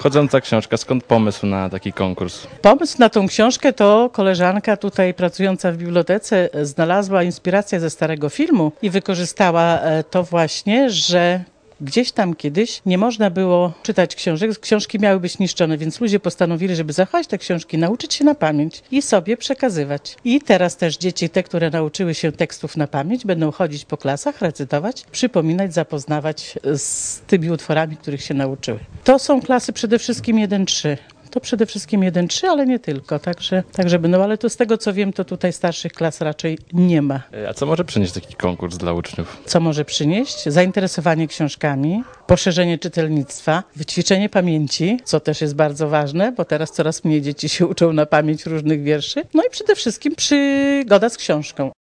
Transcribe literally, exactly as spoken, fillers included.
chodząca książka. Skąd pomysł na taki konkurs? Pomysł na tą książkę to koleżanka tutaj pracująca w bibliotece znalazła inspirację ze starego filmu i wykorzystała to właśnie, że gdzieś tam kiedyś nie można było czytać książek, książki miały być niszczone, więc ludzie postanowili, żeby zachować te książki, nauczyć się na pamięć i sobie przekazywać. I teraz też dzieci, te, które nauczyły się tekstów na pamięć, będą chodzić po klasach, recytować, przypominać, zapoznawać z tymi utworami, których się nauczyły. To są klasy przede wszystkim jeden trzy. To przede wszystkim jeden trzy, ale nie tylko, także, także będą, ale to z tego co wiem, to tutaj starszych klas raczej nie ma. A co może przynieść taki konkurs dla uczniów? Co może przynieść? Zainteresowanie książkami, poszerzenie czytelnictwa, wyćwiczenie pamięci, co też jest bardzo ważne, bo teraz coraz mniej dzieci się uczą na pamięć różnych wierszy, no i przede wszystkim przygoda z książką.